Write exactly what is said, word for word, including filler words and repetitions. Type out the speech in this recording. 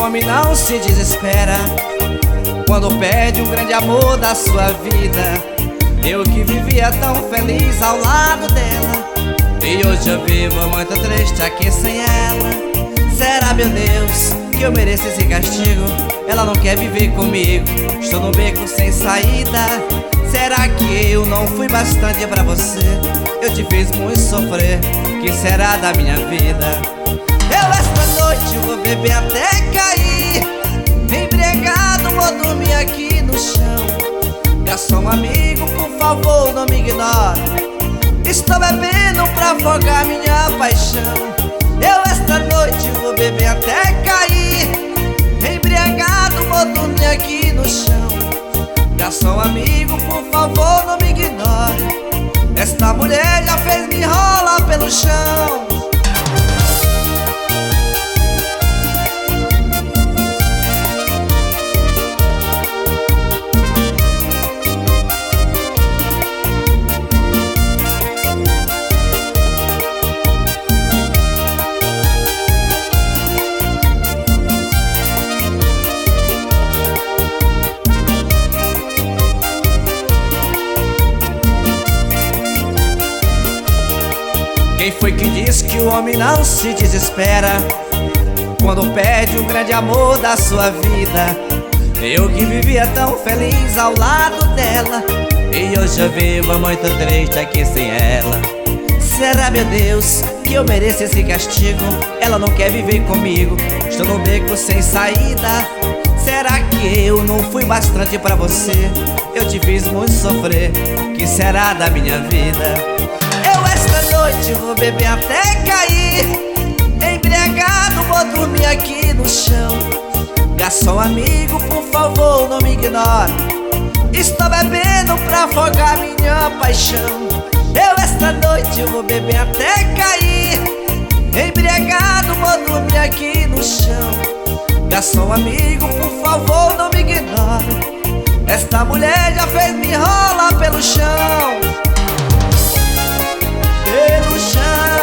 homem não se desespera quando perde um grande amor da sua vida. Eu que vivia tão feliz ao lado dela, e hoje eu vivo muito triste aqui sem ela. Será, meu Deus, que eu mereço esse castigo? Ela não quer viver comigo, estou no beco sem saída. Será que eu não fui bastante pra você? Eu te fiz muito sofrer, que será da minha vida? Eu esta noite vou beber até cair, embriagado vou dormir aqui no chão. Garçom amigo, por favor não me ignore, estou bebendo pra afogar minha paixão. Eu esta noite vou beber até cair, embriagado vou dormir aqui no chão. Garçom amigo, por favor não me ignore, esta mulher já fez me rolar pelo chão. Quem foi que disse que o homem não se desespera quando perde um grande amor da sua vida? Eu que vivia tão feliz ao lado dela, e hoje eu vivo muito triste aqui sem ela. Será, meu Deus, que eu mereço esse castigo? Ela não quer viver comigo, estou no beco sem saída. Será que eu não fui bastante pra você? Eu te fiz muito sofrer, que será da minha vida? Eu esta noite vou beber até cair, embriagado vou dormir aqui no chão. Garçom amigo, por favor não me ignore, estou bebendo pra afogar minha paixão. Eu esta noite vou beber até cair, embriagado vou dormir aqui no chão. Garçom amigo, por favor não me ignore, esta mulher já fez me rolar pelo chão. Pelo chão.